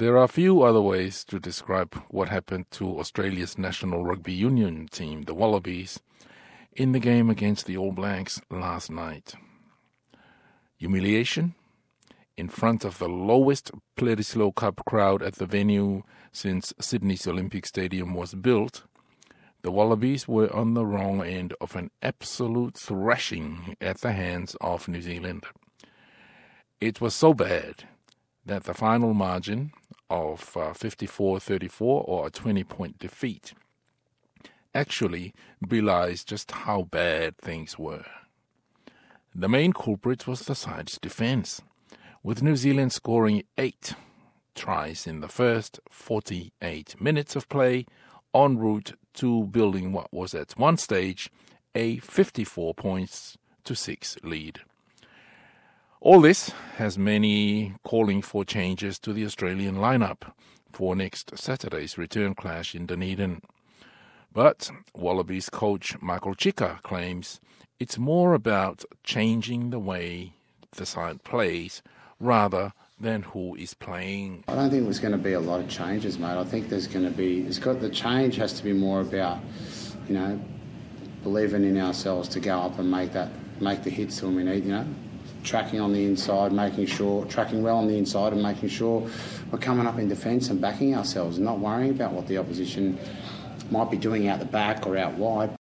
There are a few other ways to describe what happened to Australia's national rugby union team, the Wallabies, in the game against the All Blacks last night. Humiliation in front of the lowest Bledisloe Cup crowd at the venue since Sydney's Olympic Stadium was built. The Wallabies were on the wrong end of an absolute thrashing at the hands of New Zealand. It was so bad that the final margin of 54-34, or a 20-point defeat, actually belies just how bad things were. The main culprit was the side's defence, with New Zealand scoring 8 tries in the first 48 minutes of play, en route to building what was at one stage a 54 points to 6 lead. All this has many calling for changes to the Australian lineup for next Saturday's return clash in Dunedin. But Wallabies coach Michael Cheika claims it's more about changing the way the side plays rather than who is playing. I don't think there's going to be a lot of changes, mate. I think there's going to be, the change has to be more about, believing in ourselves to go up and make the hits when we need, tracking on the inside, tracking well on the inside and making sure we're coming up in defence and backing ourselves and not worrying about what the opposition might be doing out the back or out wide.